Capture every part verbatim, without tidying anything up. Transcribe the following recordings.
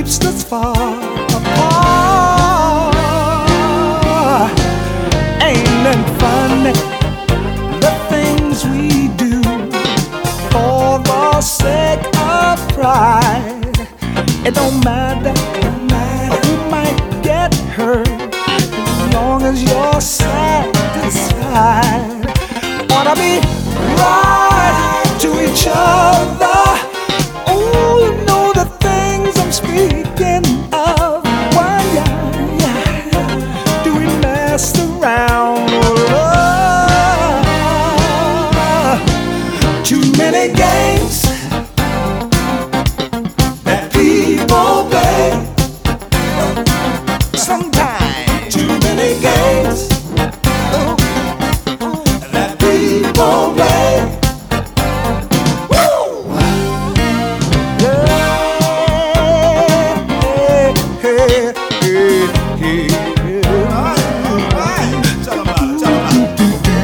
keeps us far apart. Ain't it funny the things we do for the sake of pride? It don't matter, don't matter who might get hurt as long as you're satisfied. Wanna be right to each other. Oh, you know the things I'm speaking of. Why, yeah, yeah, do we mess around? Oh, too many games that people play. Sometimes too many games that people play. Woo! Yeah, yeah, yeah, yeah, yeah. All right. Tell 'em about it, tell 'em about it.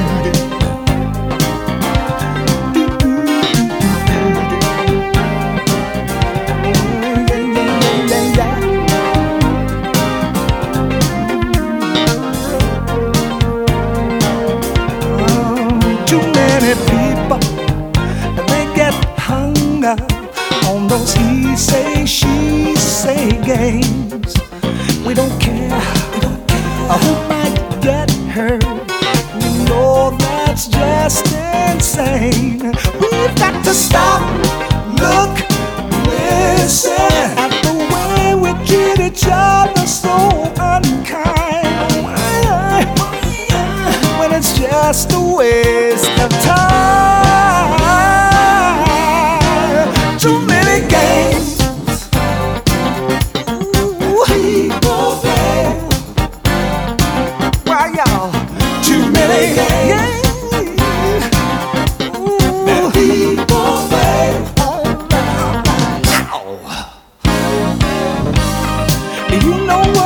Too many people, they get hung up on those he say, she say games. We don't care, we don't care who might get hurt. We know that's just insane. We've got to stop, look, listen at the way we treat each other so unkind. When it's just a waste of time. Too many games ooh, people play. Why, y'all? Too many games ooh, that people play. Oh, you know what?